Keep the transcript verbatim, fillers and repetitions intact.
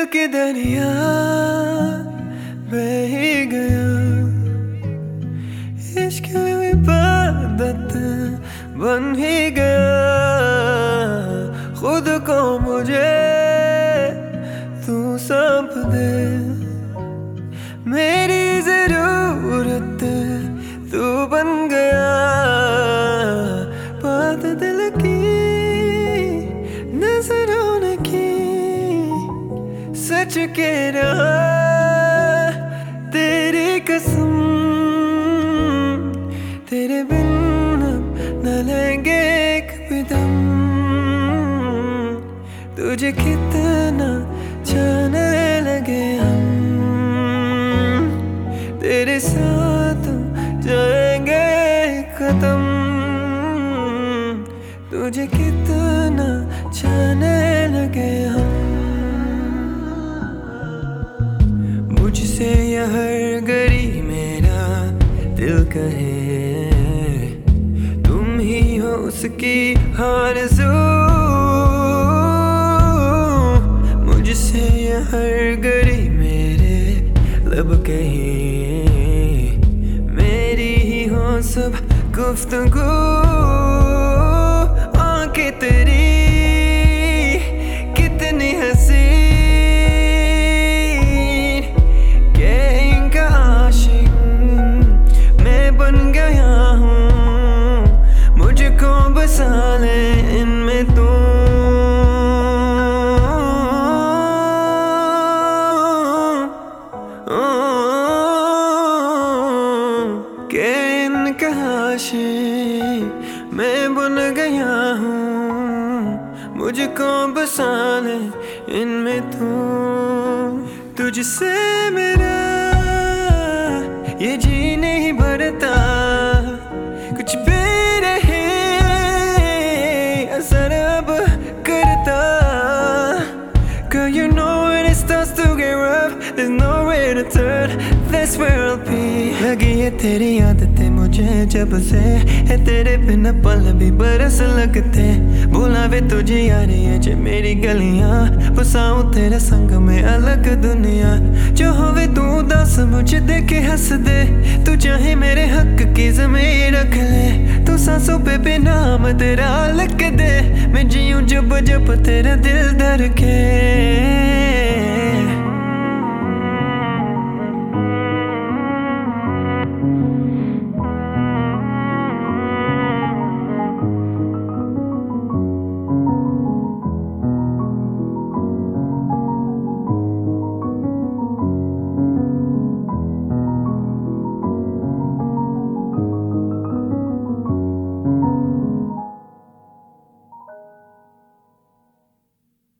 के दरिया बह ही गया, इश्क इबादत बन ही गया। खुद को मुझे तू सौंप दे, मेरी जरूरत तू बन गया। बात दिल की नजरों ने की, सच कह रहा तेरी कसम। तेरे बिन अब न लेंगे एक भी दम, तुझे कितना जाने लगे हम। तेरे साथ जाएंगे खत्म, तुझे कितना जाने लगे हम। मुझसे यह हर घड़ी मेरा दिल कहे, तुम ही हो उसकी आरज़ू। मुझसे यह हर घड़ी मेरे लब कहे, मेरी ही हो सब गुफ्तगू। आंखें तेरी कितनी हंसी, के इनका आशिक मैं बन गया हूँ। मुझको बसा ले इनमें तू, के इनका आशिक मैं बन गया हूँ। मुझको बसा ले इनमें तू। तुझसे मेरा ये जी नहीं भरता, कुछ भी रहे असर अब करता। Girl, you know when it starts to get rough, there's nowhere to turn, that's where I'll be. लगी है तेरी आदतें मुझे जब से, है तेरे बिना पल भी बरस लगते। बुलावे तुझे यार ये जे मेरी गलियां, बसाऊं तेरे संग में अलग दुनिया। जो होवे तू उदास मुझे देखे हंस दे, तू चाहे मेरे हक की ज़मीन रख ले। तू सांसों पे भी नाम तेरा लिख दे, मैं जीऊं जब जब तेरा दिल धड़के।